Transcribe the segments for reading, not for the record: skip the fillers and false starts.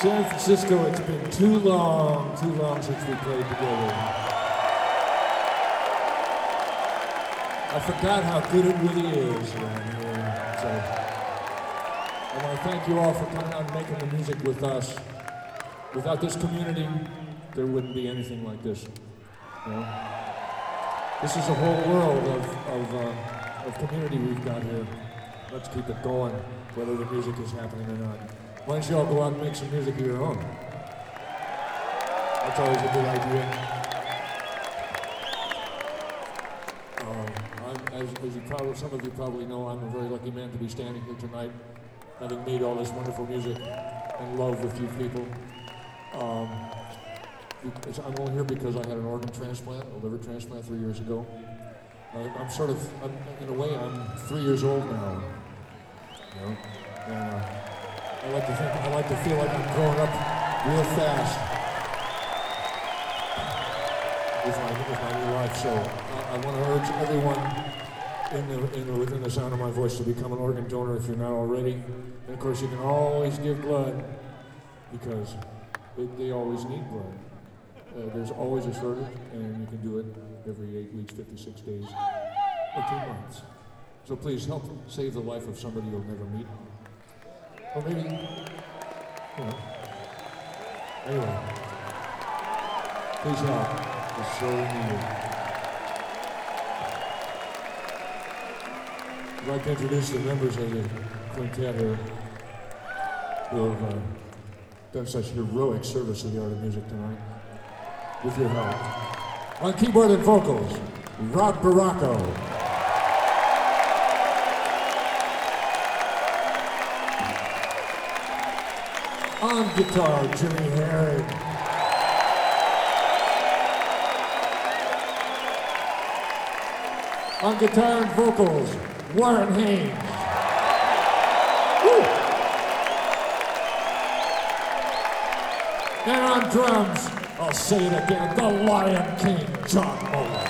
San Francisco, it's been too long since we played together. I forgot how good it really is around here. So, I want to thank you all for coming out and making the music with us. Without this community, there wouldn't be anything like this. You know? This is a whole world of community we've got here. Let's keep it going, whether the music is happening or not. Why don't you all go out and make some music of your own? That's always a good idea. As some of you probably know, I'm a very lucky man to be standing here tonight, having made all this wonderful music and love with you people. I'm only here because I had an organ transplant, a liver transplant 3 years ago. In a way, I'm 3 years old now. You know? And, I like to feel like I'm growing up real fast with my new life. So I want to urge everyone within the sound of my voice to become an organ donor if you're not already. And of course, you can always give blood because they always need blood. There's always a shortage, and you can do it every 8 weeks, 56 days, or 2 months. So please help save the life of somebody you'll never meet. Or maybe, you know. Anyway, please help. It's so needed. I'd like to introduce the members of the quintet here who have done such heroic service to the art of music tonight. With your help. On keyboard and vocals, Rob Baracco. On guitar, Jimmy Herring. On guitar and vocals, Warren Haynes. Woo! And on drums, I'll say it again, the Lion King, John Moeller.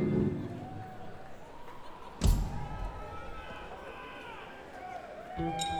Thank you.